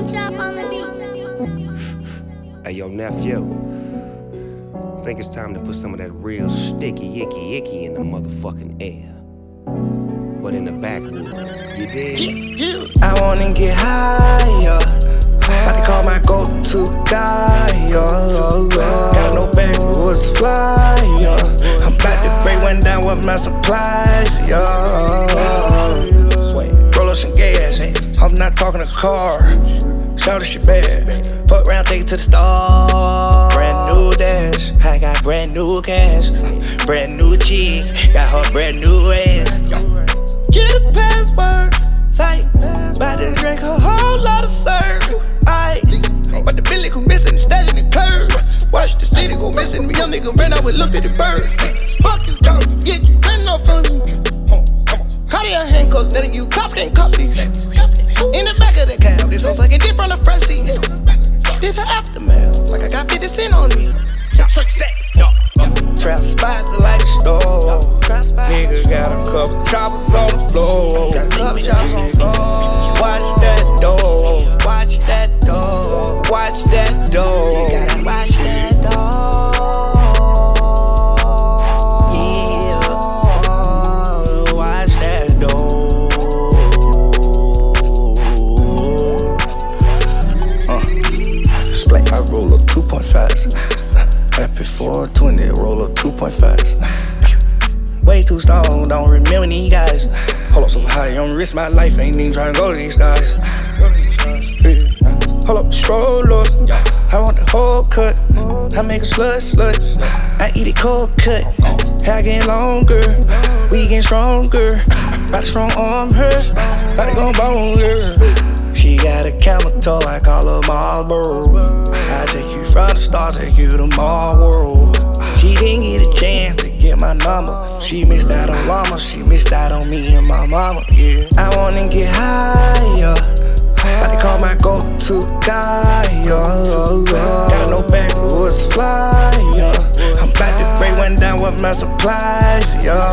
Hey, yo, nephew. Think it's time to put some of that real sticky, icky in the motherfucking air. But in the backwood, you dig? I wanna get higher. About to call my go-to guy, gotta know backwoods fly, I'm about to break one down with my supplies, Roll up some gas, I'm not talking a car. Shout this shit bad. Fuck around, take it to the store. Brand new dash, I got brand new cash. Brand new chick, got her brand new ass. Get a password, tight. About to drink a whole lot of syrup. But the Billy go missing, the stash in the curb. Watch the city go missing, me young nigga ran out with little bitty birds. Fuck you, dog, get you ran off on me. Cardio handcuffs, none of you cops can't cop these. In the back of the cab, this hoes sucking dick from the front seat. Did the aftermath, like I got 50 cent on me. Trap spots like a store. Nigga got a couple choppers on the floor. Got a couple choppers on the floor. Watch that door. Watch that door. Watch that door. You gotta watch that door. Yeah. Watch that door. Display. I roll up 2.5. Happy 420, roll up 2.5. Way too strong, don't remember these guys. Hold up so high on risk my life, ain't even tryna go to these guys. Hold up, stroll up. I want the whole cut. I make a slut. I eat it cold cut. Hair getting longer, we getting stronger. About to strong arm her, about to go bone her. She got a camel toe, I call her Marlboro. I take you from the stars, take you to my world. She didn't get a chance to get my number. She missed out on mama, she missed out on me and my mama, yeah. I wanna get higher. About to call my go-to guy, gotta know backwoods fly, I'm about to break one down with my supplies,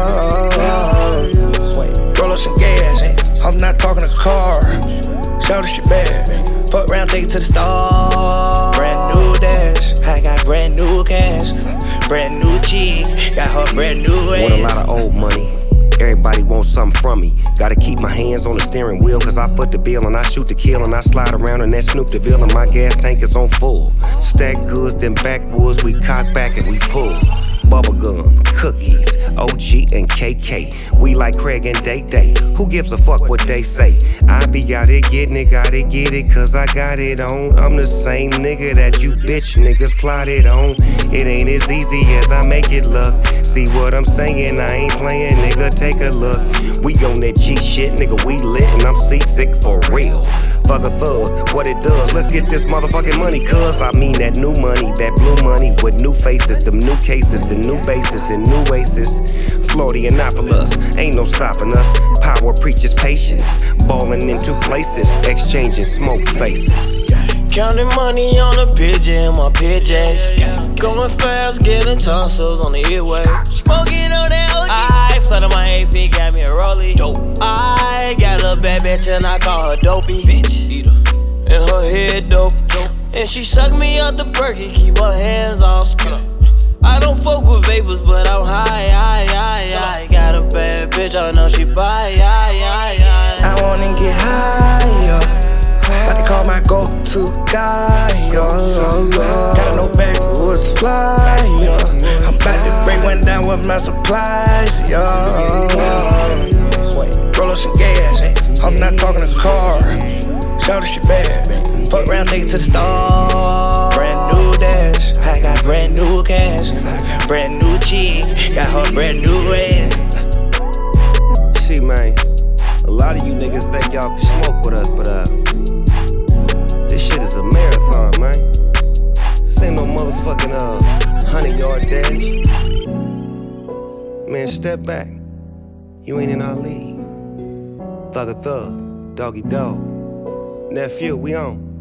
Roll up some gas, I'm not talking a car. Shout this shit bad. Fuck around, take it to the store. Brand new dash, I got brand new cash. Brand new chick, got her brand new ass. Want a lot of old money. Everybody wants something from me. Gotta keep my hands on the steering wheel, cause I foot the bill and I shoot the kill and I slide around in that Snoop DeVille and my gas tank is on full. Stack goods, then backwoods, we cock back and we pull. Bubblegum, cookies, OG and KK. We like Craig and Day Day. Who gives a fuck what they say? I be out here getting it, gotta get it, cause I got it on. I'm the same nigga that you bitch niggas plotted on. It ain't as easy as I make it look. See what I'm saying? I ain't playing, nigga, take a look. We on that G shit, nigga, we lit and I'm seasick for real. Fuck a thug, what it does, let's get this motherfucking money, cuz I mean that new money, that blue money with new faces, them new cases, the new bases, and new aces. Florianopolis, ain't no stopping us. Power preaches patience, ballin' in two places, exchanging smoke faces. Counting money on a pigeon, my pigeons. Going fast, getting tonsils on the airway. Smoking on that OG. I flooded my AP, got me a rollie. Dope. I got a bad bitch and I call her dopey. Bitch eater. And her head dope. And she suck me out the perky, keep her hands on skirt. I don't fuck with vapors, but I'm high. Got a bad bitch, I know she buy. I wanna get higher. About to call my go-to guy, gotta know backwoods fly, I'm about to break one down with my supplies, Roll up some gas, I'm not talking a car. Shout this shit bad. Fuck around, take it to the store. Brand new dash, I got brand new cash. Brand new chick, got her brand new ass. See, man, a lot of you niggas think y'all can smoke with us, but this shit is a marathon, man. This ain't no motherfucking 100-yard dash. Man, step back. You ain't in our league. Thug a thug, doggy dog. Nephew, we on.